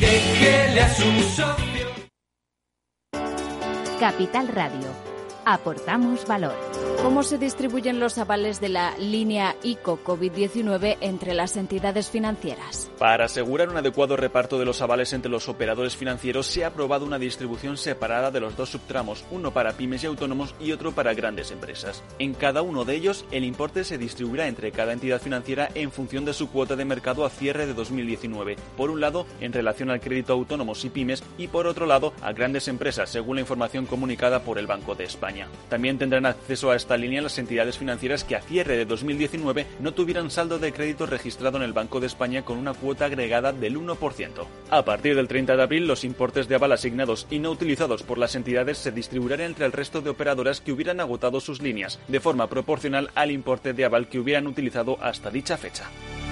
Capital Radio. Aportamos valor. ¿Cómo se distribuyen los avales de la línea ICO COVID diecinueve entre las entidades financieras? Para asegurar un adecuado reparto de los avales entre los operadores financieros, se ha aprobado una distribución separada de los dos subtramos, uno para pymes y autónomos y otro para grandes empresas. En cada uno de ellos, el importe se distribuirá entre cada entidad financiera en función de su cuota de mercado a cierre de dos mil diecinueve. Por un lado, en relación al crédito a autónomos y pymes, y por otro lado, a grandes empresas, según la información comunicada por el Banco de España. También tendrán acceso a esta línea las entidades financieras que a cierre de dos mil diecinueve no tuvieran saldo de crédito registrado en el Banco de España con una cuota agregada del uno por ciento. A partir del treinta de abril, los importes de aval asignados y no utilizados por las entidades se distribuirán entre el resto de operadoras que hubieran agotado sus líneas, de forma proporcional al importe de aval que hubieran utilizado hasta dicha fecha.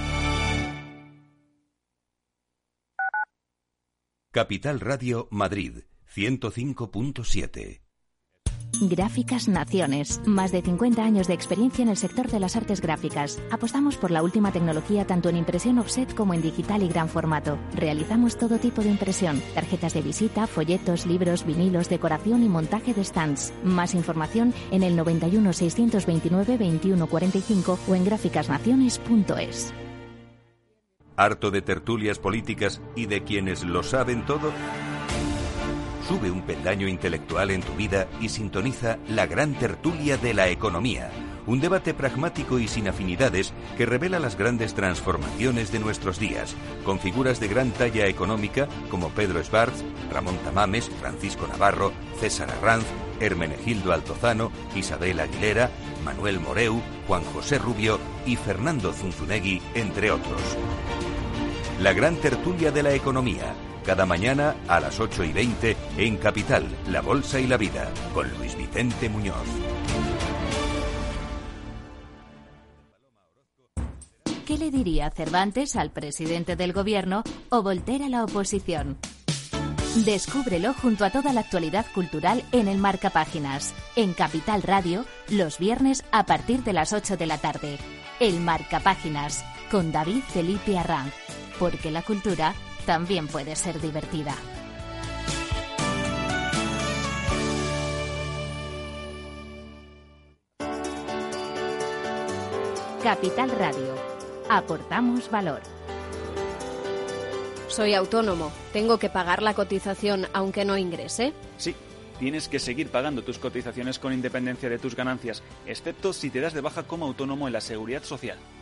Capital Radio Madrid, ciento cinco punto siete. Gráficas Naciones. Más de cincuenta años de experiencia en el sector de las artes gráficas. Apostamos por la última tecnología tanto en impresión offset como en digital y gran formato. Realizamos todo tipo de impresión. Tarjetas de visita, folletos, libros, vinilos, decoración y montaje de stands. Más información en el noventa y uno, seiscientos veintinueve, veintiuno cuarenta y cinco o en gráficas naciones punto es. ¿Harto de tertulias políticas y de quienes lo saben todo? Sube un peldaño intelectual en tu vida y sintoniza la gran tertulia de la economía. Un debate pragmático y sin afinidades que revela las grandes transformaciones de nuestros días, con figuras de gran talla económica como Pedro Esbarz, Ramón Tamames, Francisco Navarro, César Arranz, Hermenegildo Altozano, Isabel Aguilera, Manuel Moreu, Juan José Rubio y Fernando Zunzunegui, entre otros. La gran tertulia de la economía, cada mañana a las ocho y veinte en Capital, La Bolsa y la Vida, con Luis Vicente Muñoz. ¿Qué le diría Cervantes al presidente del gobierno o Voltaire a la oposición? Descúbrelo junto a toda la actualidad cultural en el Marcapáginas, en Capital Radio, los viernes a partir de las ocho de la tarde. El Marcapáginas, con David Felipe Arranz, porque la cultura también puede ser divertida. Capital Radio. Aportamos valor. Soy autónomo. ¿Tengo que pagar la cotización aunque no ingrese? Sí. Tienes que seguir pagando tus cotizaciones con independencia de tus ganancias, excepto si te das de baja como autónomo en la Seguridad Social.